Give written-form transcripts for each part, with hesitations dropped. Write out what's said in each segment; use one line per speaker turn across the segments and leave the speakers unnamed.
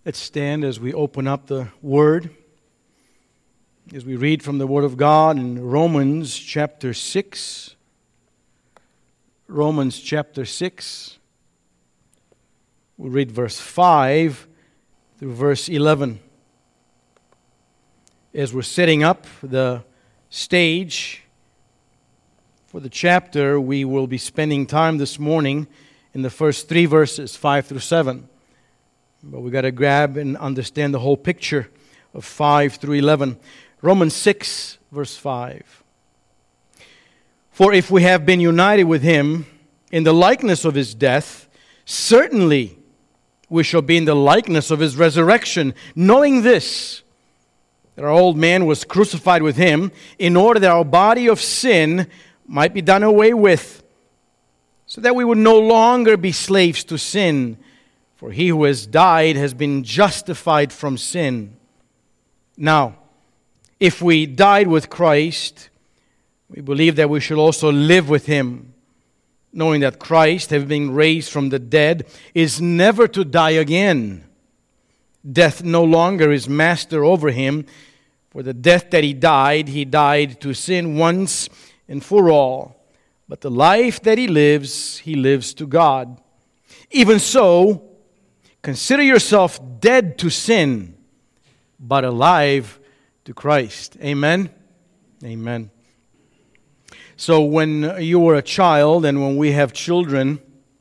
Let's stand as we open up the Word, as we read from the Word of God in Romans chapter 6. Romans chapter 6. We'll read verse 5 through verse 11. As we're setting up the stage for the chapter, we will be spending time this morning in the first three verses, 5 through 7. But we've got to grab and understand the whole picture of 5 through 11. Romans 6, verse 5. For if we have been united with Him in the likeness of His death, certainly we shall be in the likeness of His resurrection, knowing this, that our old man was crucified with Him, in order that our body of sin might be done away with, so that we would no longer be slaves to sin. For he who has died has been justified from sin. Now, if we died with Christ, we believe that we shall also live with Him, knowing that Christ, having been raised from the dead, is never to die again. Death no longer is master over Him. For the death that He died to sin once and for all. But the life that He lives to God. Even so, consider yourself dead to sin, but alive to Christ. Amen? Amen. So when you were a child and when we have children,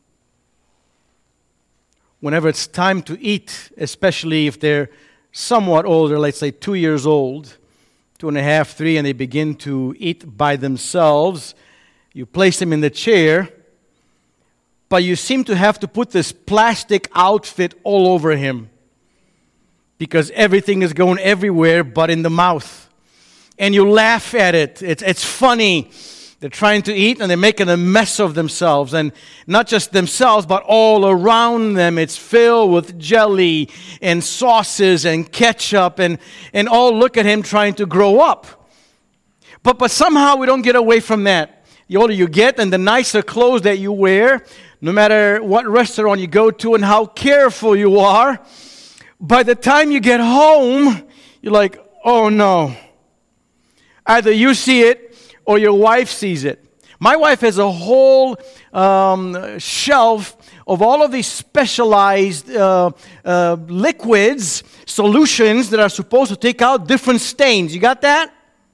whenever it's time to eat, especially if they're somewhat older, let's say 2 years old, 2.5, 3, and they begin to eat by themselves, you place them in the chair, but you seem to have to put this plastic outfit all over him because everything is going everywhere but in the mouth. And you laugh at it. It's funny. They're trying to eat and they're making a mess of themselves. And not just themselves, but all around them. It's filled with jelly and sauces and ketchup. And all look at him trying to grow up. But somehow we don't get away from that. The older you get and the nicer clothes that you wear, no matter what restaurant you go to and how careful you are, by the time you get home, you're like, oh no. Either you see it or your wife sees it. My wife has a whole shelf of all of these specialized liquids, solutions that are supposed to take out different stains. You got that?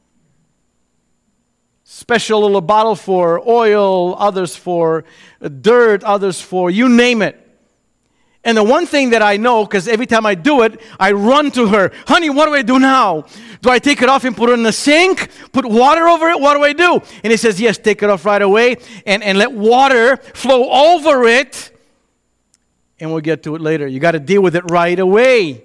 Special little bottle for oil, others for dirt, others for you name it. And the one thing that I know, because every time I do it, I run to her. Honey, what do I do now? Do I take it off and put it in the sink? Put water over it? What do I do? And he says, yes, take it off right away and let water flow over it. And we'll get to it later. You got to deal with it right away.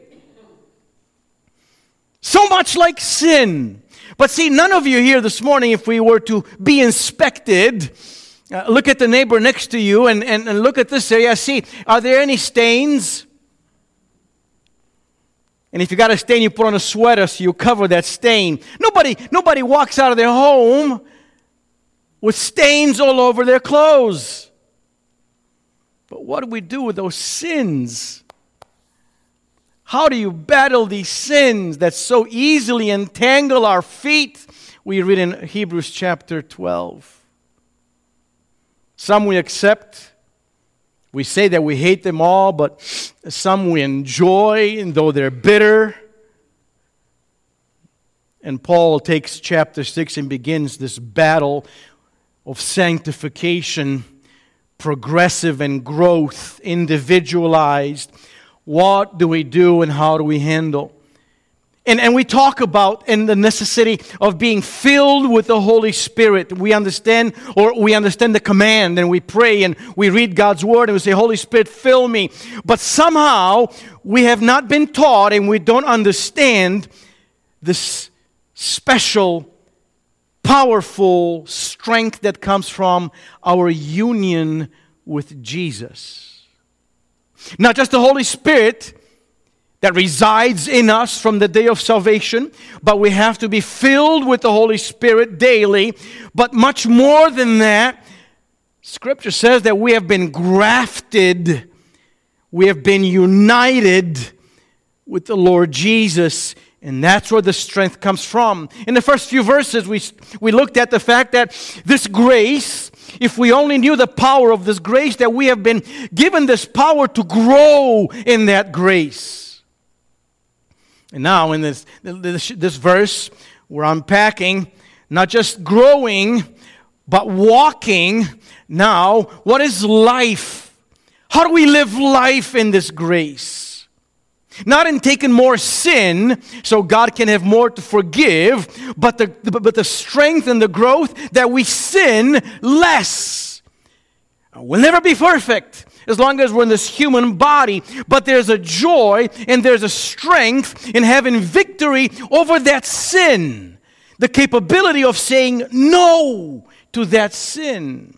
So much like sin. But see, none of you here this morning, if we were to be inspected, look at the neighbor next to you and look at this area. See, are there any stains? And if you got a stain, you put on a sweater so you cover that stain. Nobody walks out of their home with stains all over their clothes. But what do we do with those sins? How do you battle these sins that so easily entangle our feet? We read in Hebrews chapter 12. Some we accept. We say that we hate them all, but some we enjoy, though they're bitter. And Paul takes chapter 6 and begins this battle of sanctification, progressive and growth, individualized. What do we do and how do we handle? And we talk about the necessity of being filled with the Holy Spirit. We understand the command, and we pray and we read God's Word and we say, Holy Spirit, fill me. But somehow we have not been taught and we don't understand this special, powerful strength that comes from our union with Jesus. Not just the Holy Spirit that resides in us from the day of salvation, but we have to be filled with the Holy Spirit daily. But much more than that, Scripture says that we have been grafted, we have been united with the Lord Jesus. And that's where the strength comes from. In the first few verses, we looked at the fact that this grace, if we only knew the power of this grace, that we have been given this power to grow in that grace. And now in this verse, we're unpacking not just growing, but walking. Now, what is life? How do we live life in this grace? Not in taking more sin so God can have more to forgive, but the strength and the growth that we sin less. We'll never be perfect as long as we're in this human body, but there's a joy and there's a strength in having victory over that sin. The capability of saying no to that sin.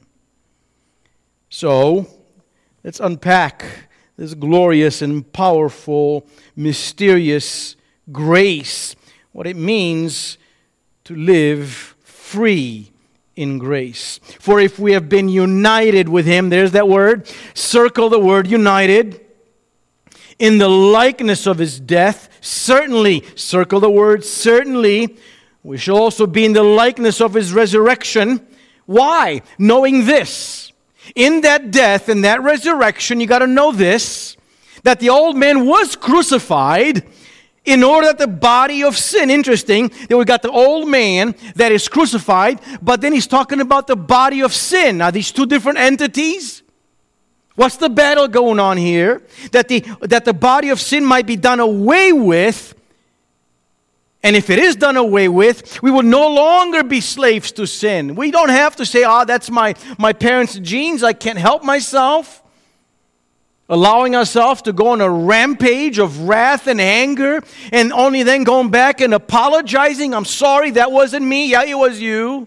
So, let's unpack this glorious and powerful, mysterious grace, what it means to live free in grace. For if we have been united with Him, there's that word, circle the word united, in the likeness of His death, certainly, circle the word certainly, we shall also be in the likeness of His resurrection. Why? Knowing this. In that death and that resurrection, you got to know this, that the old man was crucified in order that the body of sin, interesting, that we got the old man that is crucified, but then he's talking about the body of sin. Are these two different entities? What's the battle going on here? That the body of sin might be done away with. And if it is done away with, we will no longer be slaves to sin. We don't have to say, that's my parents' genes, I can't help myself. Allowing ourselves to go on a rampage of wrath and anger, and only then going back and apologizing, I'm sorry, that wasn't me, yeah, it was you.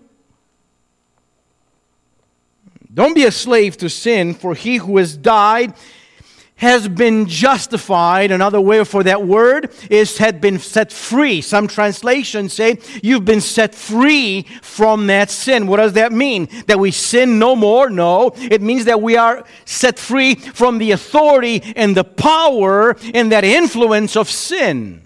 Don't be a slave to sin, for he who has died has been justified. Another way for that word is had been set free. Some translations say you've been set free from that sin. What does that mean? That we sin no more? No. It means that we are set free from the authority and the power and that influence of sin.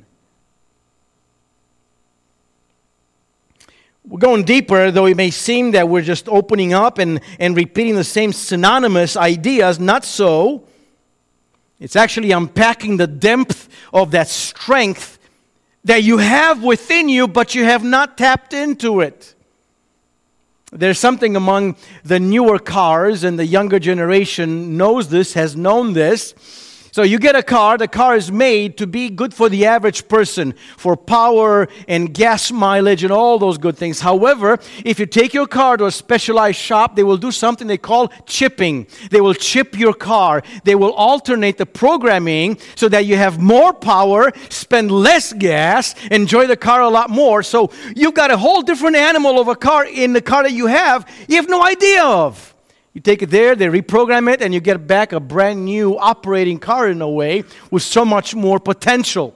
We're going deeper, though it may seem that we're just opening up and repeating the same synonymous ideas. Not so. It's actually unpacking the depth of that strength that you have within you, but you have not tapped into it. There's something among the newer cars, and the younger generation knows this, has known this. So you get a car, the car is made to be good for the average person, for power and gas mileage and all those good things. However, if you take your car to a specialized shop, they will do something they call chipping. They will chip your car. They will alternate the programming so that you have more power, spend less gas, enjoy the car a lot more. So you've got a whole different animal of a car in the car that you have no idea of. You take it there, they reprogram it, and you get back a brand new operating car in a way with so much more potential.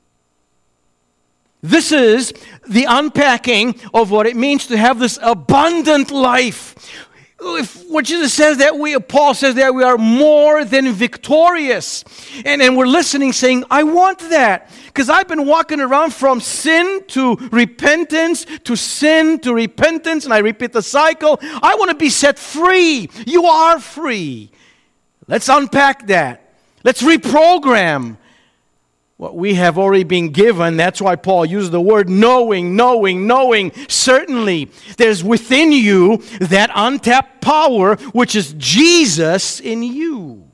This is the unpacking of what it means to have this abundant life. What Jesus says that Paul says that we are more than victorious. And we're listening saying, I want that. Because I've been walking around from sin to repentance, to sin to repentance, and I repeat the cycle. I want to be set free. You are free. Let's unpack that. Let's reprogram what we have already been given. That's why Paul uses the word knowing. Certainly, there's within you that untapped power, which is Jesus in you.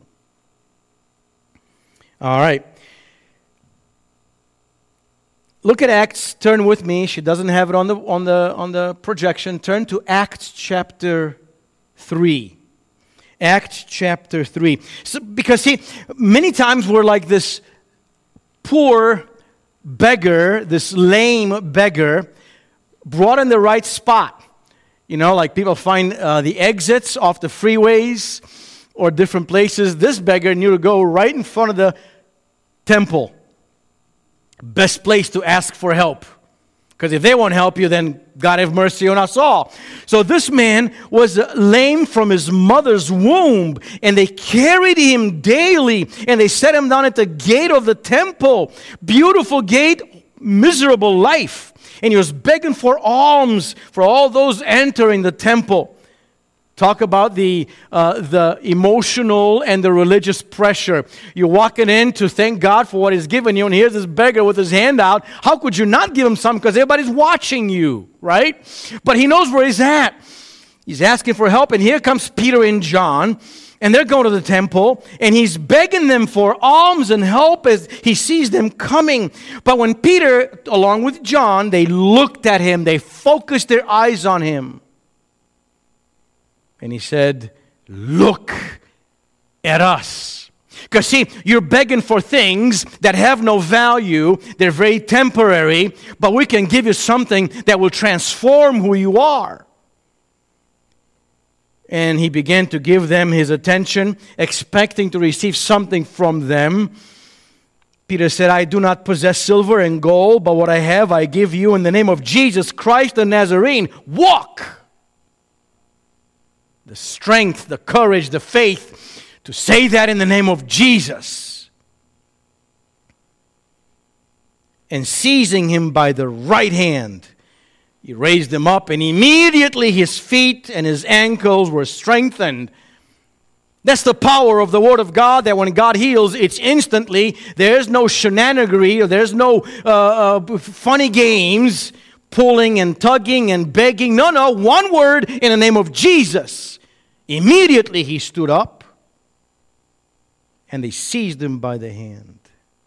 All right. Look at Acts. Turn with me. She doesn't have it on the projection. Turn to Acts chapter 3. Acts chapter 3. So, because many times we're like this poor beggar, this lame beggar, brought in the right spot. You know, like people find the exits off the freeways or different places. This beggar knew to go right in front of the temple. Best place to ask for help. Because if they won't help you, then God have mercy on us all. So this man was lame from his mother's womb, and they carried him daily, and they set him down at the gate of the temple. Beautiful gate, miserable life. And he was begging for alms for all those entering the temple. Talk about the emotional and the religious pressure. You're walking in to thank God for what He's given you, and here's this beggar with his hand out. How could you not give him some? Because everybody's watching you, right? But he knows where he's at. He's asking for help, and here comes Peter and John, and they're going to the temple, and he's begging them for alms and help as he sees them coming. But when Peter, along with John, they looked at him, they focused their eyes on him. And he said, look at us. Because see, you're begging for things that have no value. They're very temporary. But we can give you something that will transform who you are. And he began to give them his attention, expecting to receive something from them. Peter said, I do not possess silver and gold, but what I have I give you in the name of Jesus Christ the Nazarene. Walk! The strength, the courage, the faith to say that in the name of Jesus. And seizing him by the right hand, he raised him up, and immediately his feet and his ankles were strengthened. That's the power of the Word of God, that when God heals, it's instantly. There's no shenanigery, or there's no funny games, pulling and tugging and begging. No, one word in the name of Jesus. Immediately he stood up, and they seized him by the hand.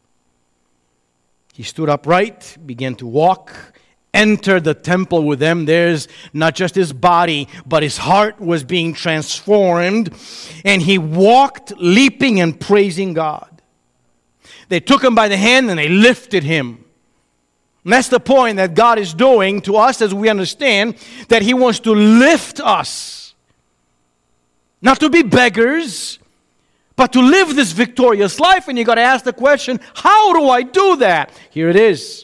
He stood upright, began to walk, entered the temple with them. There's not just his body, but his heart was being transformed, and he walked, leaping and praising God. They took him by the hand and they lifted him. And that's the point that God is doing to us as we understand that He wants to lift us. Not to be beggars, but to live this victorious life. And you got to ask the question, how do I do that? Here it is.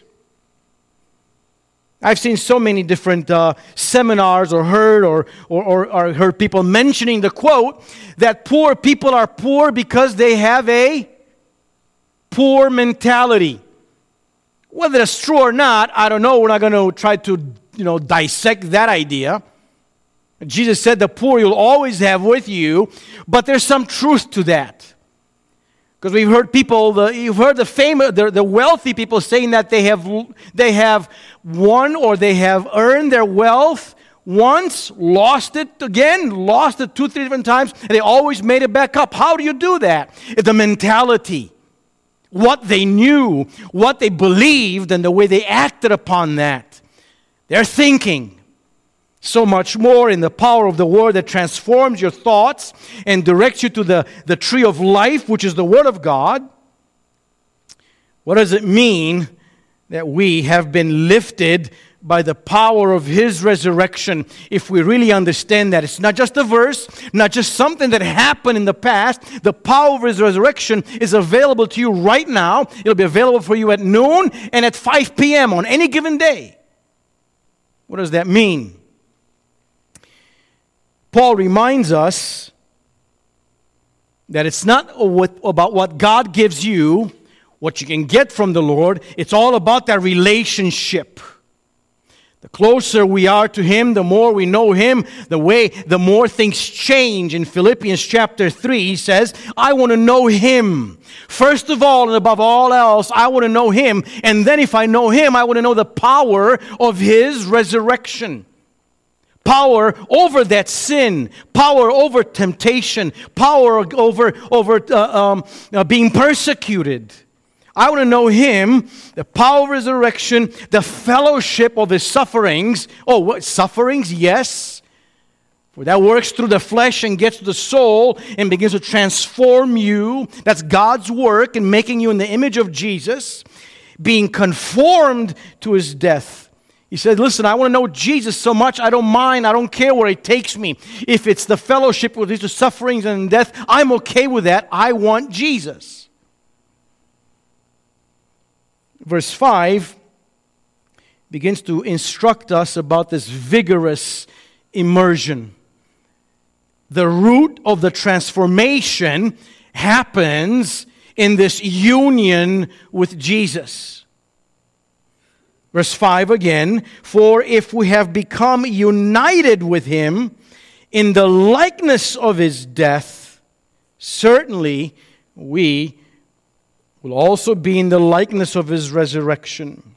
I've seen so many different seminars or heard people mentioning the quote that poor people are poor because they have a poor mentality. Whether it's true or not, I don't know. We're not going to try to dissect that idea. Jesus said the poor you'll always have with you, but there's some truth to that. Because we've heard people, you've heard the wealthy people saying that they have won or they have earned their wealth once, lost it again, lost it 2-3 different times, and they always made it back up. How do you do that? It's the mentality. What they knew, what they believed, and the way they acted upon that. They're thinking. So much more in the power of the Word that transforms your thoughts and directs you to the tree of life, which is the Word of God. What does it mean that we have been lifted by the power of His resurrection? If we really understand that, it's not just a verse, not just something that happened in the past. The power of His resurrection is available to you right now. It'll be available for you at noon and at 5 p.m. on any given day. What does that mean? Paul reminds us that it's not about what God gives you, what you can get from the Lord. It's all about that relationship. The closer we are to Him, the more we know Him, the more things change. In Philippians chapter 3, he says, I want to know Him. First of all and above all else, I want to know Him. And then if I know Him, I want to know the power of His resurrection. Power over that sin, power over temptation, power over being persecuted. I want to know Him, the power of resurrection, the fellowship of His sufferings. Oh, what sufferings? Yes. For that works through the flesh and gets to the soul and begins to transform you. That's God's work in making you in the image of Jesus, being conformed to His death. He said, listen, I want to know Jesus so much, I don't mind, I don't care where He takes me. If it's the fellowship with His sufferings and death, I'm okay with that. I want Jesus. Verse 5, begins to instruct us about this vigorous immersion. The root of the transformation happens in this union with Jesus. Verse 5 again, for if we have become united with Him in the likeness of His death, certainly we will also be in the likeness of His resurrection.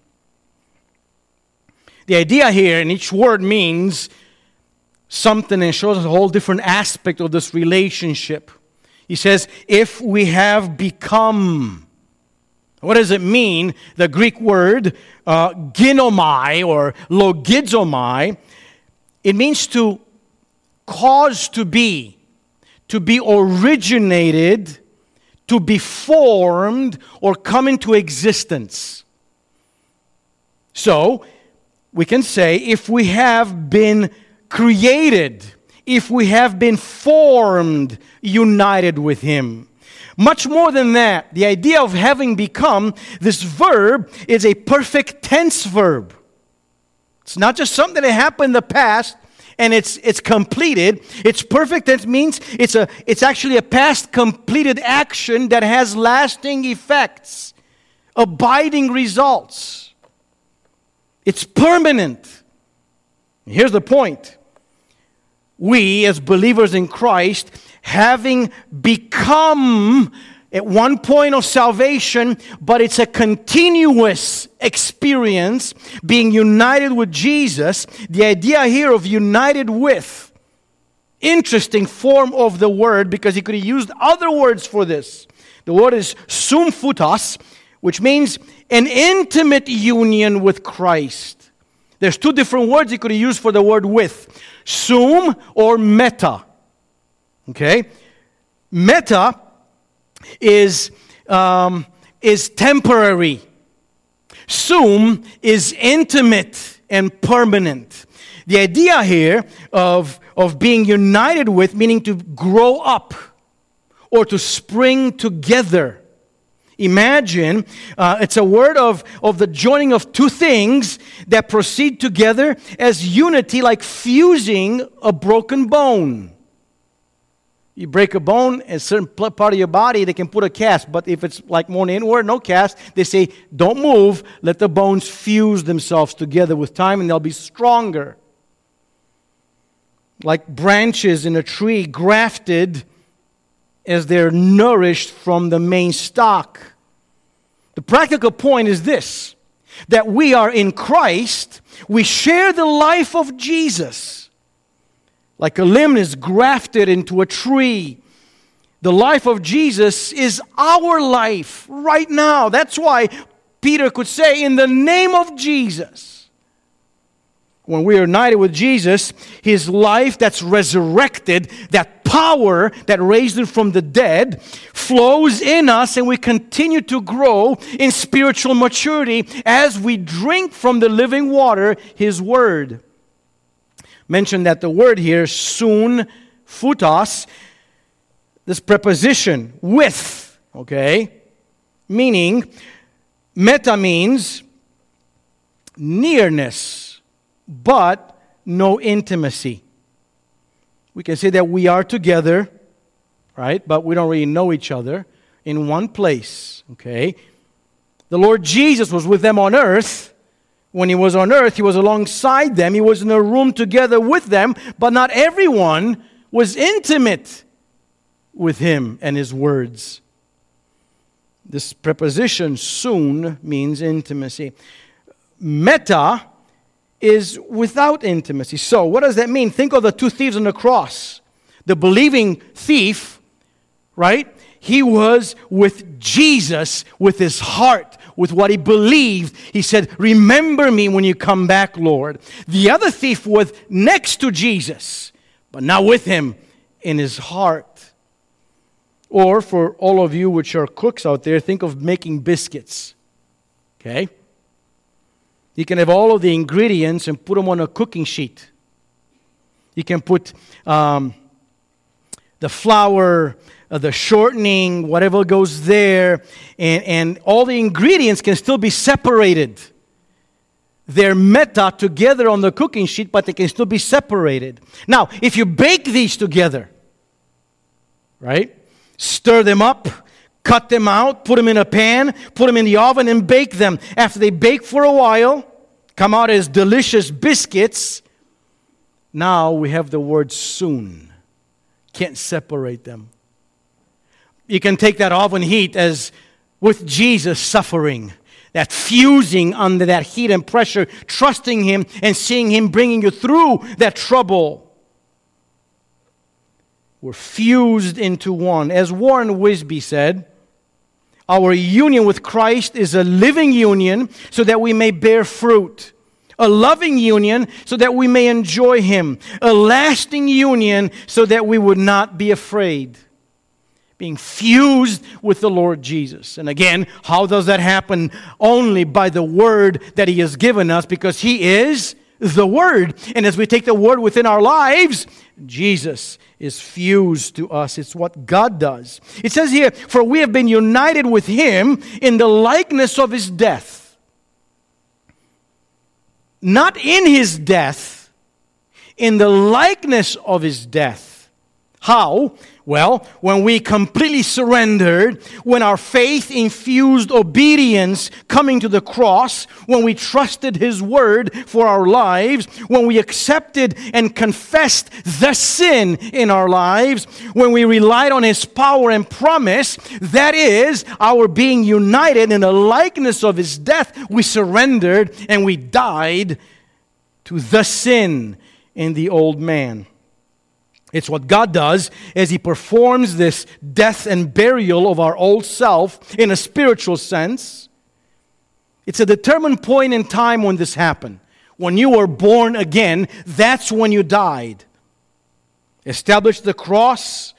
The idea here, and each word means something and shows us a whole different aspect of this relationship. He says, if we have become. What does it mean? The Greek word ginomai or logizomai, it means to cause to be originated, to be formed, or come into existence. So, we can say if we have been created, if we have been formed, united with Him. Much more than that, the idea of having become, this verb is a perfect tense verb. It's not just something that happened in the past and it's completed. It's perfect tense means it's actually a past completed action that has lasting effects, abiding results. It's permanent. Here's the point. We, as believers in Christ, having become at one point of salvation, but it's a continuous experience, being united with Jesus. The idea here of united with, interesting form of the word, because he could have used other words for this. The word is sumfutos, which means an intimate union with Christ. There's two different words he could have used for the word with. Sum or meta. Okay? Meta is temporary. Sum is intimate and permanent. The idea here of being united with, meaning to grow up or to spring together. Imagine, it's a word of the joining of two things that proceed together as unity, like fusing a broken bone. You break a bone, a certain part of your body, they can put a cast. But if it's like more inward, no cast, they say, don't move, let the bones fuse themselves together with time and they'll be stronger. Like branches in a tree grafted as they're nourished from the main stock. The practical point is this, that we are in Christ, we share the life of Jesus. Like a limb is grafted into a tree. The life of Jesus is our life right now. That's why Peter could say, in the name of Jesus. When we are united with Jesus, His life that's resurrected, that power that raised Him from the dead, flows in us, and we continue to grow in spiritual maturity as we drink from the living water, His Word. Mention that the word here, soon, futos, this preposition, with, okay, meaning, meta means nearness, but no intimacy. We can say that we are together, right, but we don't really know each other in one place, okay. The Lord Jesus was with them on earth. When He was on earth, He was alongside them. He was in a room together with them, but not everyone was intimate with Him and His words. This preposition, soon, means intimacy. Meta is without intimacy. So, what does that mean? Think of the two thieves on the cross. The believing thief, right? He was with Jesus, with his heart, with what he believed. He said, remember me when you come back, Lord. The other thief was next to Jesus, but not with Him in his heart. Or for all of you which are cooks out there, think of making biscuits. Okay? You can have all of the ingredients and put them on a cooking sheet. You can put the flour, the shortening, whatever goes there, and all the ingredients can still be separated. They're meta together on the cooking sheet, but they can still be separated. Now, if you bake these together, right? Stir them up, cut them out, put them in a pan, put them in the oven and bake them. After they bake for a while, come out as delicious biscuits. Now we have the word soon. Can't separate them. You can take that oven heat as with Jesus suffering. That fusing under that heat and pressure, trusting Him and seeing Him bringing you through that trouble. We're fused into one. As Warren Wisby said, our union with Christ is a living union so that we may bear fruit. A loving union so that we may enjoy Him. A lasting union so that we would not be afraid. Being fused with the Lord Jesus. And again, how does that happen? Only by the Word that He has given us, because He is the Word. And as we take the Word within our lives, Jesus is fused to us. It's what God does. It says here, for we have been united with Him in the likeness of His death. Not in His death, in the likeness of His death. How? Well, when we completely surrendered, when our faith-infused obedience coming to the cross, when we trusted His Word for our lives, when we accepted and confessed the sin in our lives, when we relied on His power and promise, that is our being united in the likeness of His death. We surrendered and we died to the sin in the old man. It's what God does as He performs this death and burial of our old self in a spiritual sense. It's a determined point in time when this happened. When you were born again, that's when you died. Established the cross,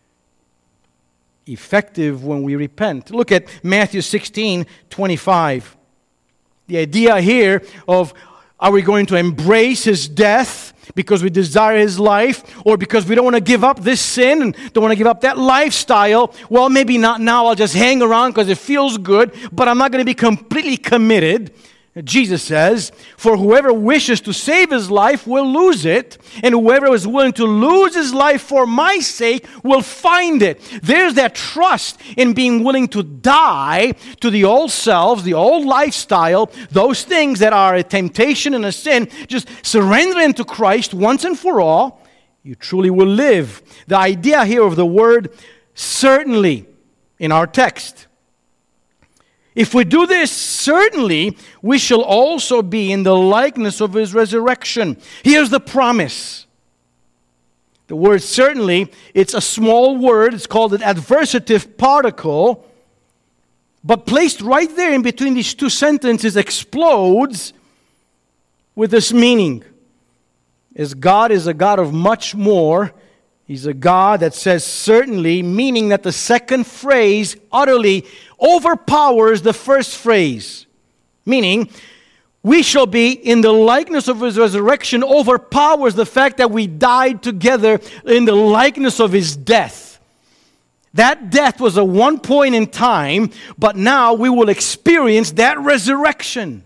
effective when we repent. Look at Matthew 16:25. The idea here of, are we going to embrace His death because we desire His life, or because we don't want to give up this sin and don't want to give up that lifestyle? Well, maybe not now. I'll just hang around because it feels good, but I'm not going to be completely committed. Jesus says, for whoever wishes to save his life will lose it, and whoever is willing to lose his life for my sake will find it. There's that trust in being willing to die to the old selves, the old lifestyle, those things that are a temptation and a sin. Just surrender them to Christ once and for all. You truly will live. The idea here of the word certainly in our text. If we do this, certainly we shall also be in the likeness of His resurrection. Here's the promise. The word certainly, it's a small word. It's called an adversative particle. But placed right there in between these two sentences explodes with this meaning. As God is a God of much more, He's a God that says certainly, meaning that the second phrase utterly overpowers the first phrase. Meaning, we shall be in the likeness of His resurrection overpowers the fact that we died together in the likeness of His death. That death was a one point in time, but now we will experience that resurrection.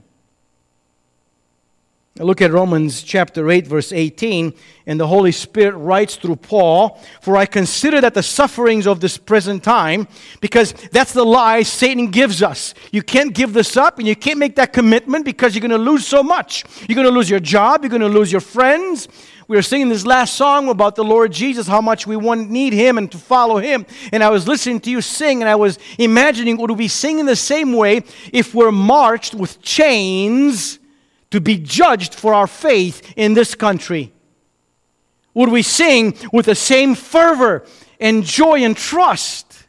Now look at Romans chapter 8, verse 18, and the Holy Spirit writes through Paul, for I consider that the sufferings of this present time, because that's the lie Satan gives us. You can't give this up, and you can't make that commitment because you're going to lose so much. You're going to lose your job, you're going to lose your friends. We were singing this last song about the Lord Jesus, how much we need Him and to follow Him. And I was listening to you sing, and I was imagining, would we sing in the same way if we're marched with chains to be judged for our faith in this country? Would we sing with the same fervor and joy and trust?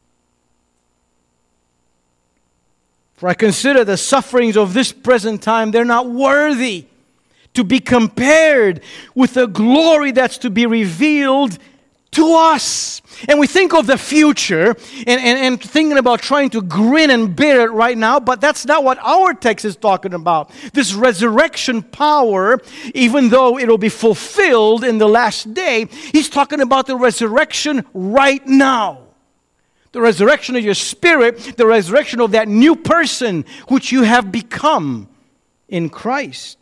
For I consider the sufferings of this present time, they're not worthy to be compared with the glory that's to be revealed to us. And we think of the future and thinking about trying to grin and bear it right now, but that's not what our text is talking about. This resurrection power, even though it will be fulfilled in the last day, He's talking about the resurrection right now. The resurrection of your spirit, the resurrection of that new person which you have become in Christ.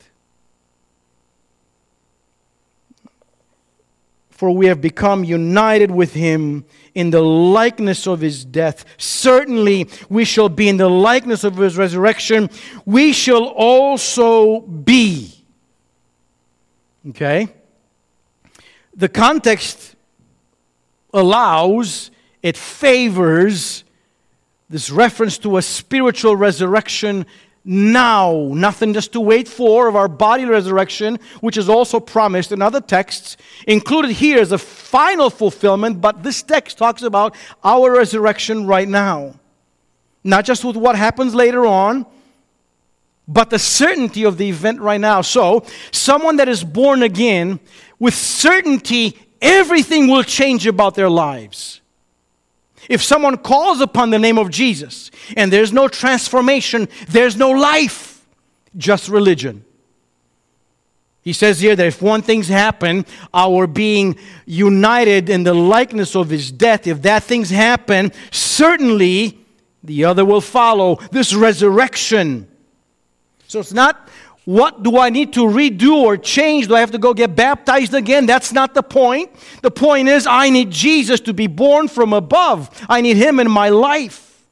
For we have become united with Him in the likeness of His death. Certainly we shall be in the likeness of His resurrection. We shall also be. Okay? The context allows, it favors this reference to a spiritual resurrection now. Nothing just to wait for of our body resurrection, which is also promised in other texts. Included here is a final fulfillment, but this text talks about our resurrection right now. Not just with what happens later on, but the certainty of the event right now. So, someone that is born again, with certainty, everything will change about their lives. If someone calls upon the name of Jesus and there's no transformation, there's no life, just religion. He says here that if one thing's happened, our being united in the likeness of His death, if that thing's happened, certainly the other will follow. This resurrection. So it's not, what do I need to redo or change? Do I have to go get baptized again? That's not the point. The point is, I need Jesus to be born from above. I need Him in my life.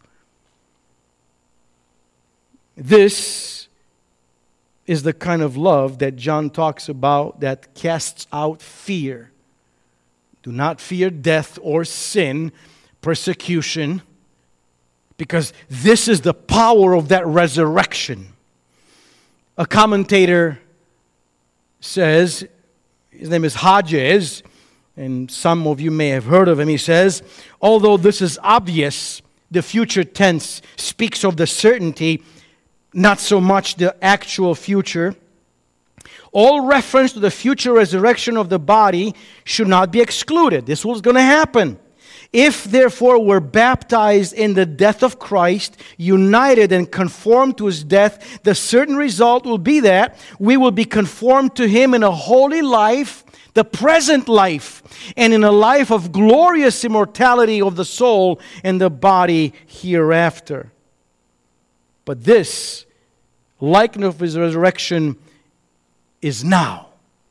This is the kind of love that John talks about that casts out fear. Do not fear death or sin, persecution, because this is the power of that resurrection. A commentator says, his name is Hodges, and some of you may have heard of him. He says, although this is obvious, the future tense speaks of the certainty, not so much the actual future. All reference to the future resurrection of the body should not be excluded. This was going to happen. If, therefore, we're baptized in the death of Christ, united and conformed to His death, the certain result will be that we will be conformed to Him in a holy life, the present life, and in a life of glorious immortality of the soul and the body hereafter. But this likeness of His resurrection is now.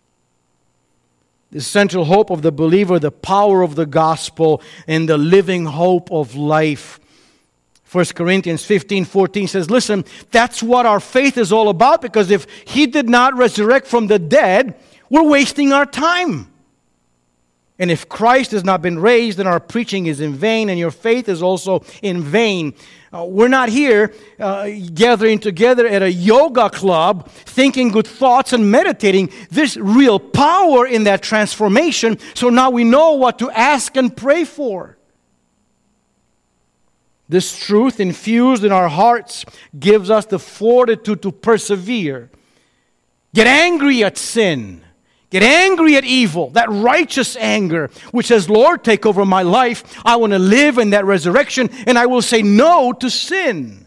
The central hope of the believer, the power of the gospel, and the living hope of life. 1 Corinthians 15:14 says, listen, that's what our faith is all about, because if He did not resurrect from the dead, we're wasting our time. And if Christ has not been raised, then our preaching is in vain, and your faith is also in vain. We're not here gathering together at a yoga club, thinking good thoughts and meditating. There's real power in that transformation, so now we know what to ask and pray for. This truth infused in our hearts gives us the fortitude to persevere. Get angry at sin. Get angry at evil, that righteous anger, which says, Lord, take over my life. I want to live in that resurrection, and I will say no to sin.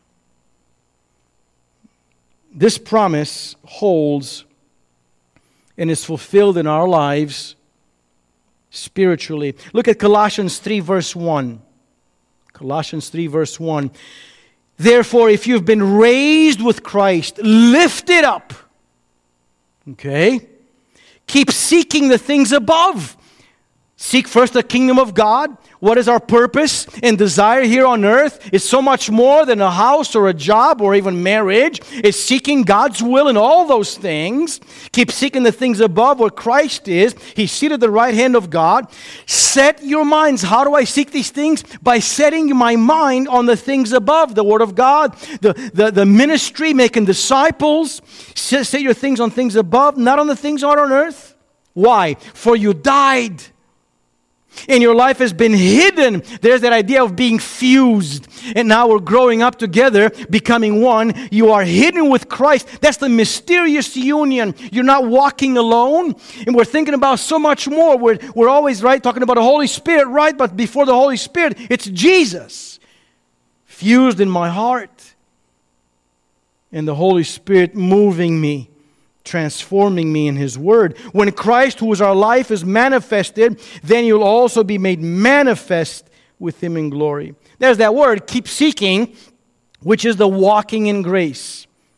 This promise holds and is fulfilled in our lives spiritually. Look at Colossians 3, verse 1. Colossians 3, verse 1. Therefore, if you've been raised with Christ, lift it up. Okay? Keep seeking the things above. Seek first the kingdom of God. What is our purpose and desire here on earth? It's so much more than a house or a job or even marriage. It's seeking God's will in all those things. Keep seeking the things above where Christ is. He's seated at the right hand of God. Set your minds. How do I seek these things? By setting my mind on the things above, the Word of God, the ministry, making disciples. Set your things on things above, not on the things on earth. Why? For you died. And your life has been hidden. There's that idea of being fused. And now we're growing up together, becoming one. You are hidden with Christ. That's the mysterious union. You're not walking alone. And we're thinking about so much more. We're always, right, talking about the Holy Spirit, right? But before the Holy Spirit, it's Jesus. Fused in my heart. And the Holy Spirit moving me, transforming me in His Word. When Christ, who is our life, is manifested, then you'll also be made manifest with Him in glory. There's that word, keep seeking, which is the walking in grace.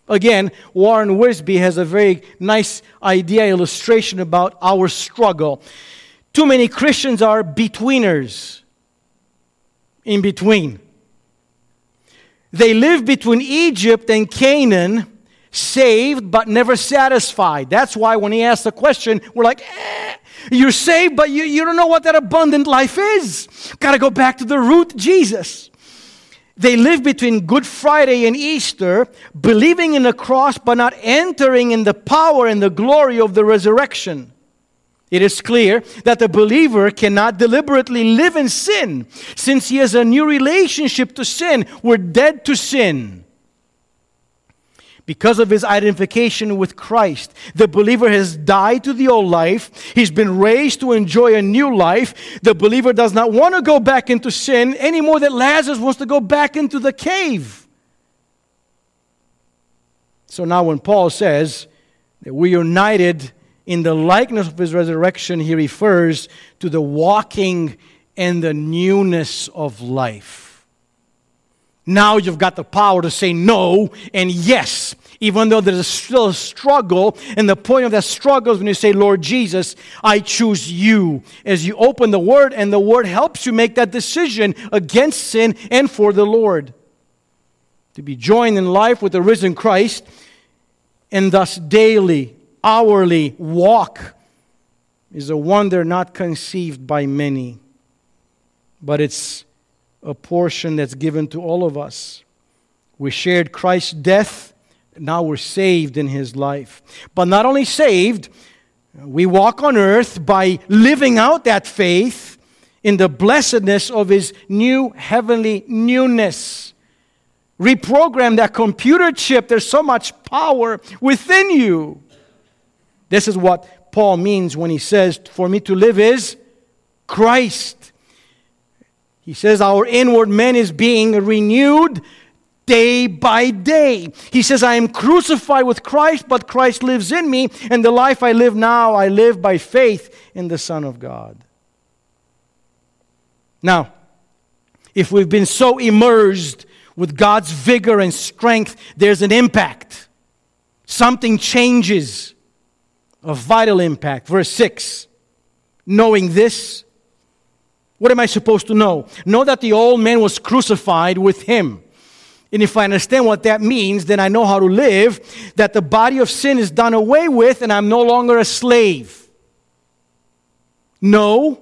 Again, Warren Wiersbe has a very nice idea, illustration about our struggle. Too many Christians are betweeners, in between. They live between Egypt and Canaan, saved but never satisfied. That's why when he asks the question, we're like, you're saved, but you don't know what that abundant life is. Got to go back to the root, Jesus. They live between Good Friday and Easter, believing in the cross but not entering in the power and the glory of the resurrection. It is clear that the believer cannot deliberately live in sin, since he has a new relationship to sin. We're dead to sin. Because of his identification with Christ, the believer has died to the old life. He's been raised to enjoy a new life. The believer does not want to go back into sin any more than Lazarus wants to go back into the cave. So now when Paul says that we're united in the likeness of his resurrection, he refers to the walking and the newness of life. Now you've got the power to say no and yes, even though there's still a struggle. And the point of that struggle is when you say, Lord Jesus, I choose you. As you open the Word, and the Word helps you make that decision against sin and for the Lord. To be joined in life with the risen Christ, and thus daily, hourly walk, is a wonder not conceived by many. But it's a portion that's given to all of us. We shared Christ's death, now we're saved in His life. But not only saved, we walk on earth by living out that faith in the blessedness of His new heavenly newness. Reprogram that computer chip. There's so much power within you. This is what Paul means when he says, for me to live is Christ. He says our inward man is being renewed day by day. He says, I am crucified with Christ, but Christ lives in me, and the life I live now, I live by faith in the Son of God. Now, if we've been so immersed with God's vigor and strength, there's an impact. Something changes. A vital impact. Verse 6. Knowing this, what am I supposed to know? Know that the old man was crucified with Him. And if I understand what that means, then I know how to live, that the body of sin is done away with and I'm no longer a slave. No,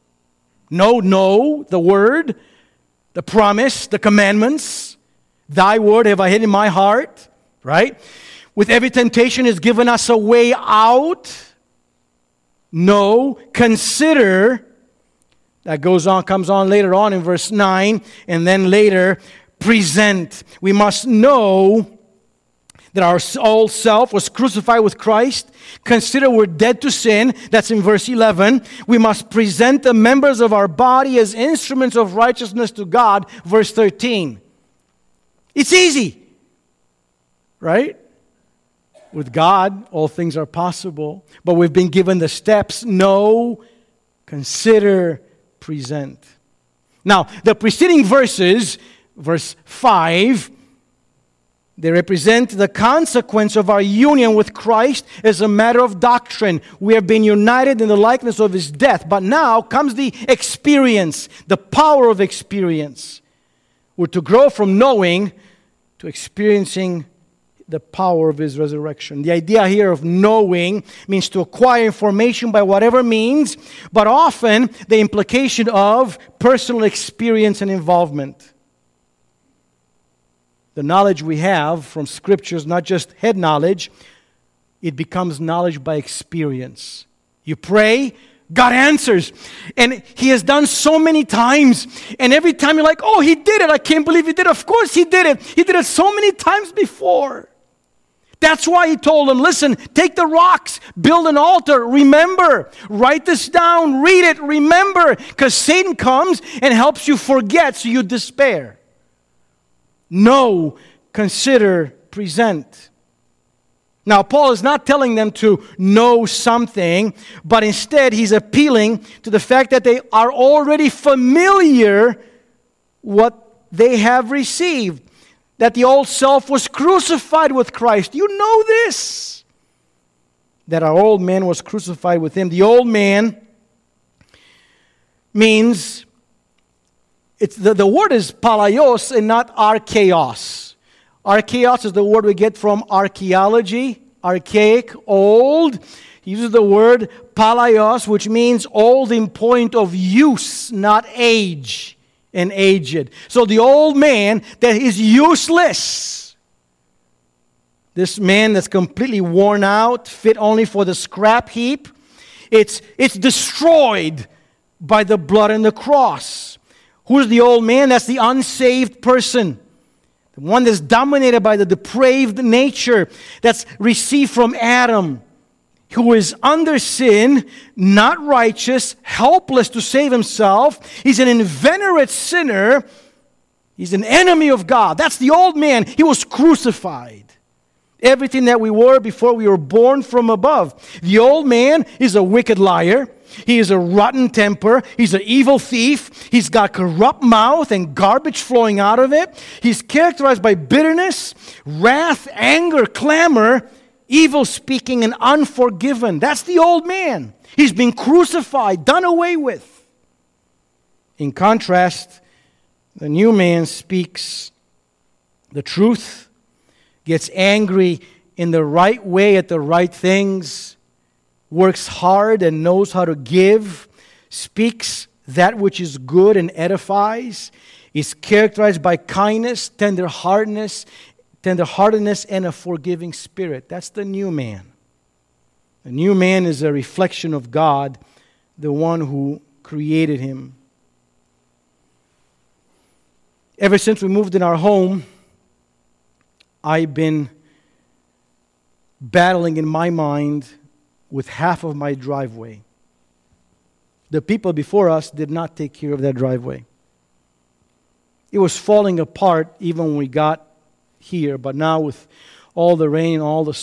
the word, the promise, the commandments. Thy word have I hid in my heart, right? With every temptation has given us a way out. No, consider. That comes on later on in verse 9, and then later, present. We must know that our old self was crucified with Christ. Consider we're dead to sin. That's in verse 11. We must present the members of our body as instruments of righteousness to God. Verse 13. It's easy, right? With God, all things are possible. But we've been given the steps. Know, consider, present. Now, the preceding verses, verse 5, they represent the consequence of our union with Christ as a matter of doctrine. We have been united in the likeness of His death. But now comes the experience, the power of experience. We're to grow from knowing to experiencing the power of His resurrection. The idea here of knowing means to acquire information by whatever means, but often the implication of personal experience and involvement. The knowledge we have from Scriptures, not just head knowledge, it becomes knowledge by experience. You pray, God answers. And He has done so many times. And every time you're like, oh, He did it. I can't believe He did it. Of course He did it. He did it so many times before. That's why He told them, listen, take the rocks, build an altar, remember, write this down, read it, remember, because Satan comes and helps you forget so you despair. Know, consider, present. Now, Paul is not telling them to know something, but instead he's appealing to the fact that they are already familiar what they have received. that the old self was crucified with Christ. You know this, that our old man was crucified with Him. The old man means, the word is palaios and not archaeos. Archaeos is the word we get from archaeology, archaic, old. He uses the word palaios, which means old in point of use, not age and aged. So the old man that is useless, this man that's completely worn out, fit only for the scrap heap, it's destroyed by the blood and the cross. Who's the old man? That's the unsaved person. The one that's dominated by the depraved nature that's received from Adam, who is under sin, not righteous, helpless to save himself. He's an inveterate sinner. He's an enemy of God. That's the old man. He was crucified. Everything that we were before we were born from above. The old man is a wicked liar. He is a rotten temper. He's an evil thief. He's got corrupt mouth and garbage flowing out of it. He's characterized by bitterness, wrath, anger, clamor, evil speaking, and unforgiven. That's the old man. He's been crucified, done away with. In contrast, the new man speaks the truth, gets angry in the right way at the right things, works hard and knows how to give, speaks that which is good and edifies, is characterized by kindness, tenderheartedness, and a forgiving spirit. That's the new man. The new man is a reflection of God, the one who created him. Ever since we moved in our home, I've been battling in my mind with half of my driveway. The people before us did not take care of that driveway. It was falling apart even when we got here, but now with all the rain, all the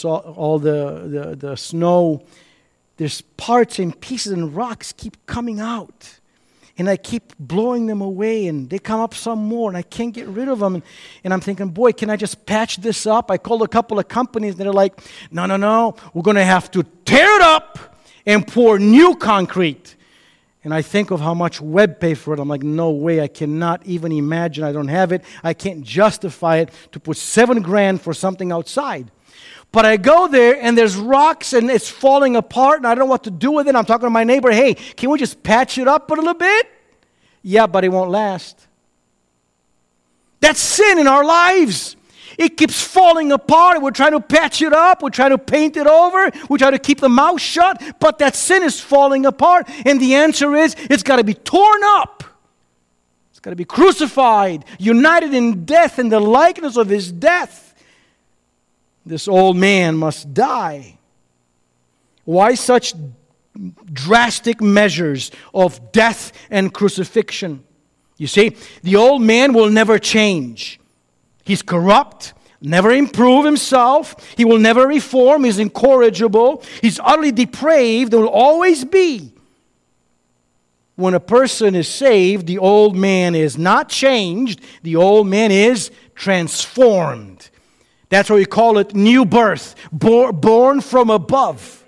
snow, there's parts and pieces and rocks keep coming out. And I keep blowing them away, and they come up some more, and I can't get rid of them. And I'm thinking, boy, can I just patch this up? I called a couple of companies, and they're like, no, we're going to have to tear it up and pour new concrete. And I think of how much Webb paid for it. I'm like, no way, I cannot even imagine. I don't have it. I can't justify it to put $7,000 for something outside. But I go there, and there's rocks, and it's falling apart, and I don't know what to do with it. I'm talking to my neighbor, hey, can we just patch it up a little bit? Yeah, but it won't last. That's sin in our lives. It keeps falling apart. We're trying to patch it up. We're trying to paint it over. We're trying to keep the mouth shut. But that sin is falling apart. And the answer is, it's got to be torn up. It's got to be crucified, united in death, in the likeness of His death. This old man must die. Why such drastic measures of death and crucifixion? You see, the old man will never change. He's corrupt, never improve himself. He will never reform. He's incorrigible. He's utterly depraved. There will always be. When a person is saved, the old man is not changed. The old man is transformed. That's why we call it new birth, born from above.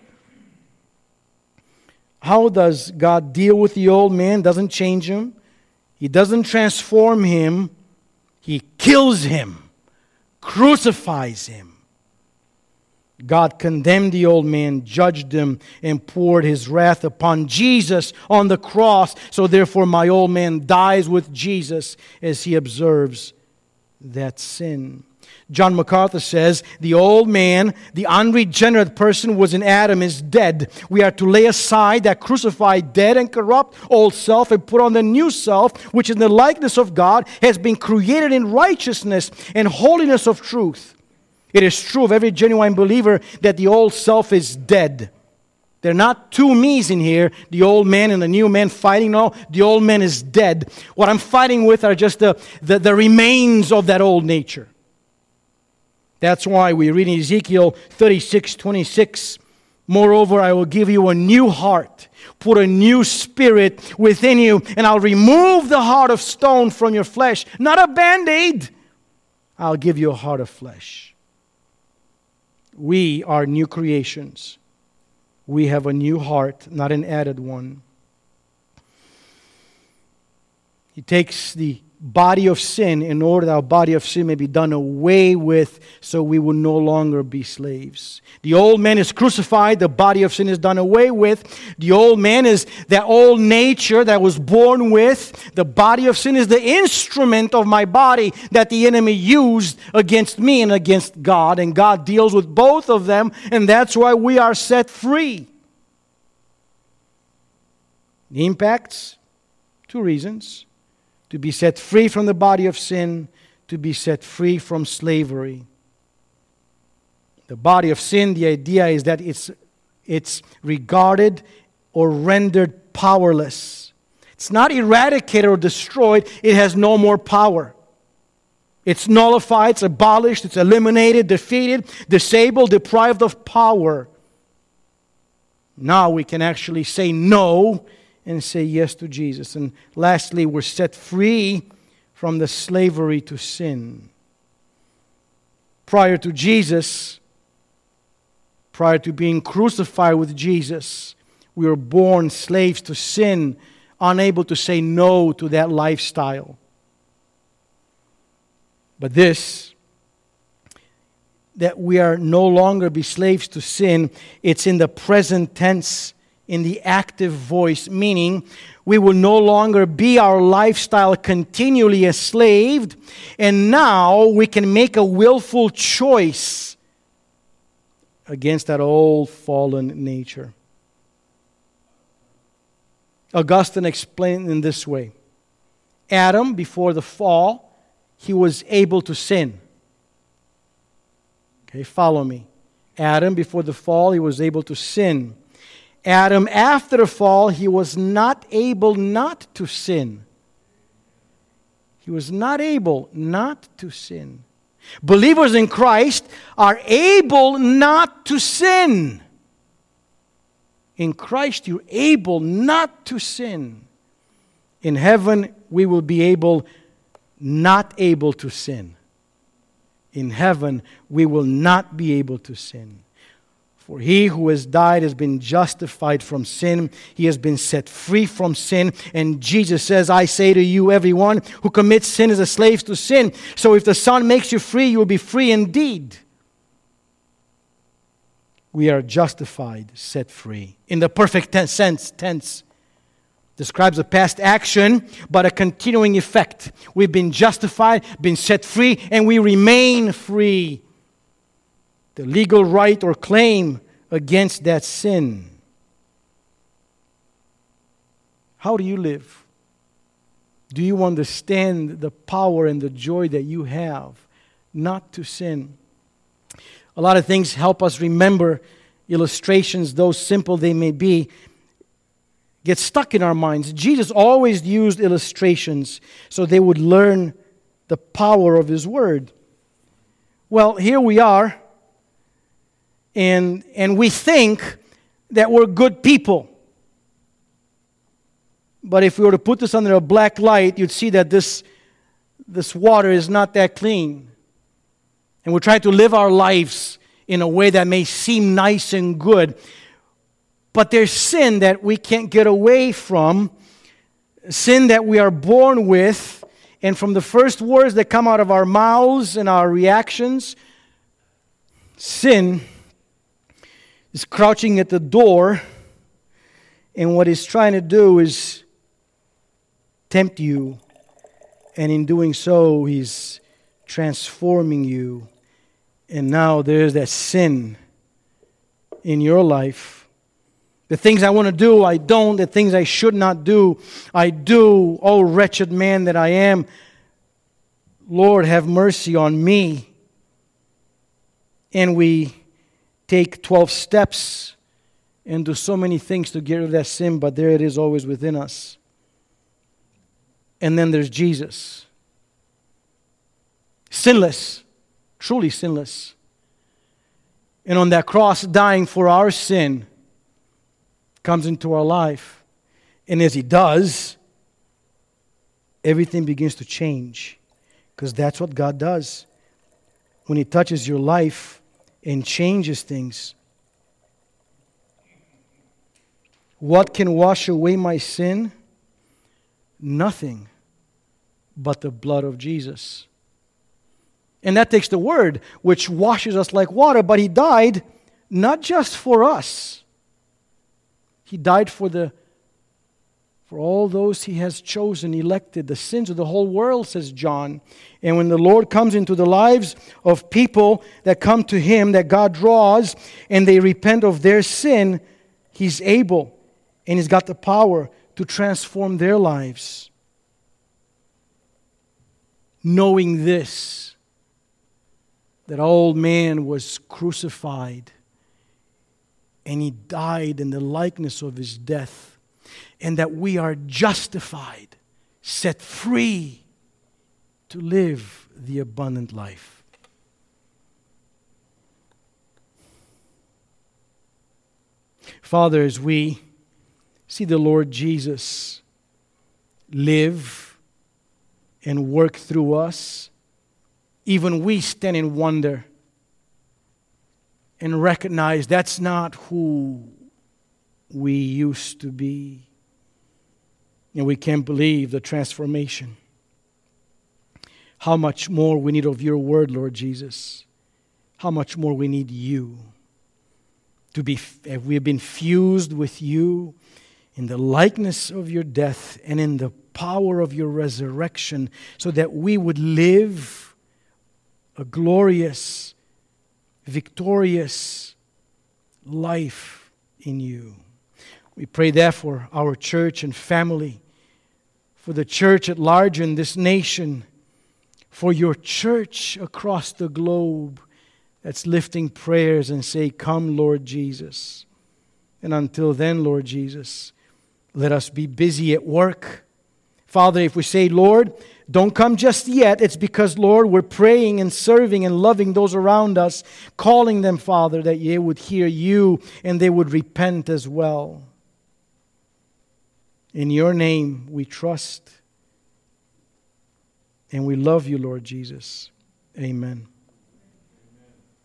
How does God deal with the old man? Doesn't change him. He doesn't transform him. He kills him, crucifies him. God condemned the old man, judged him, and poured His wrath upon Jesus on the cross. So therefore my old man dies with Jesus as he observes that sin. John MacArthur says, the old man, the unregenerate person was in Adam, is dead. We are to lay aside that crucified, dead, and corrupt old self and put on the new self, which in the likeness of God has been created in righteousness and holiness of truth. It is true of every genuine believer that the old self is dead. There are not two me's in here, the old man and the new man fighting. No, the old man is dead. What I'm fighting with are just the remains of that old nature. That's why we read in Ezekiel 36:26, moreover, I will give you a new heart, put a new spirit within you, and I'll remove the heart of stone from your flesh. Not a Band-Aid. I'll give you a heart of flesh. We are new creations. We have a new heart, not an added one. He takes the body of sin in order that our body of sin may be done away with, so we will no longer be slaves. The old man is crucified, the body of sin is done away with. The old man is that old nature that I was born with. The body of sin is the instrument of my body that the enemy used against me and against God, and God deals with both of them, and that's why we are set free. The impacts, 2 reasons. To be set free from the body of sin, to be set free from slavery. The body of sin, the idea is that it's regarded or rendered powerless. It's not eradicated or destroyed, it has no more power. It's nullified, it's abolished, it's eliminated, defeated, disabled, deprived of power. Now we can actually say no and say yes to Jesus. And lastly, we're set free from the slavery to sin. Prior to Jesus, prior to being crucified with Jesus, we were born slaves to sin, unable to say no to that lifestyle. But this, that we are no longer be slaves to sin, it's in the present tense, in the active voice, meaning we will no longer be our lifestyle continually enslaved, and now we can make a willful choice against that old fallen nature. Augustine explained in this way. Adam, before the fall, he was able to sin. Okay, follow me. Adam, before the fall, he was able to sin. Adam, after the fall, he was not able not to sin. He was not able not to sin. Believers in Christ are able not to sin. In Christ, you're able not to sin. In heaven, we will be not able to sin. In heaven, we will not be able to sin. For he who has died has been justified from sin. He has been set free from sin. And Jesus says, I say to you, everyone who commits sin is a slave to sin. So if the Son makes you free, you will be free indeed. We are justified, set free. In the perfect tense. Describes a past action, but a continuing effect. We've been justified, been set free, and we remain free. The legal right or claim against that sin. How do you live? Do you understand the power and the joy that you have not to sin? A lot of things help us remember illustrations, though simple they may be, get stuck in our minds. Jesus always used illustrations so they would learn the power of His Word. Well, here we are, and we think that we're good people. But if we were to put this under a black light, you'd see that this water is not that clean. And we're trying to live our lives in a way that may seem nice and good. But there's sin that we can't get away from, sin that we are born with, and from the first words that come out of our mouths and our reactions, sin is crouching at the door, and what it's trying to do is tempt you, and in doing so, he's transforming you. And now there's that sin in your life. The things I want to do, I don't. The things I should not do, I do. Oh, wretched man that I am, Lord, have mercy on me. And we take 12 steps and do so many things to get rid of that sin, but there it is always within us. And then there's Jesus. Sinless, truly sinless. And on that cross, dying for our sin, comes into our life. And as He does, everything begins to change. Because that's what God does. when He touches your life and changes things. What can wash away my sin? Nothing but the blood of Jesus. And that takes the Word, which washes us like water, but He died not just for us. He died for all those He has chosen, elected, the sins of the whole world, says John. And when the Lord comes into the lives of people that come to Him, that God draws, and they repent of their sin, He's able and He's got the power to transform their lives. Knowing this, that old man was crucified and He died in the likeness of His death, and that we are justified, set free to live the abundant life. Father, as we see the Lord Jesus live and work through us, even we stand in wonder and recognize that's not who we used to be. And we can't believe the transformation. How much more we need of your word, Lord Jesus. How much more we need you. We have been fused with you in the likeness of your death and in the power of your resurrection, so that we would live a glorious, victorious life in you. We pray that for our church and family, for the church at large in this nation, for your church across the globe that's lifting prayers and say, "Come, Lord Jesus." And until then, Lord Jesus, let us be busy at work. Father, if we say, "Lord, don't come just yet," it's because, Lord, we're praying and serving and loving those around us, calling them, Father, that they would hear you and they would repent as well. In your name we trust and we love you, Lord Jesus. Amen.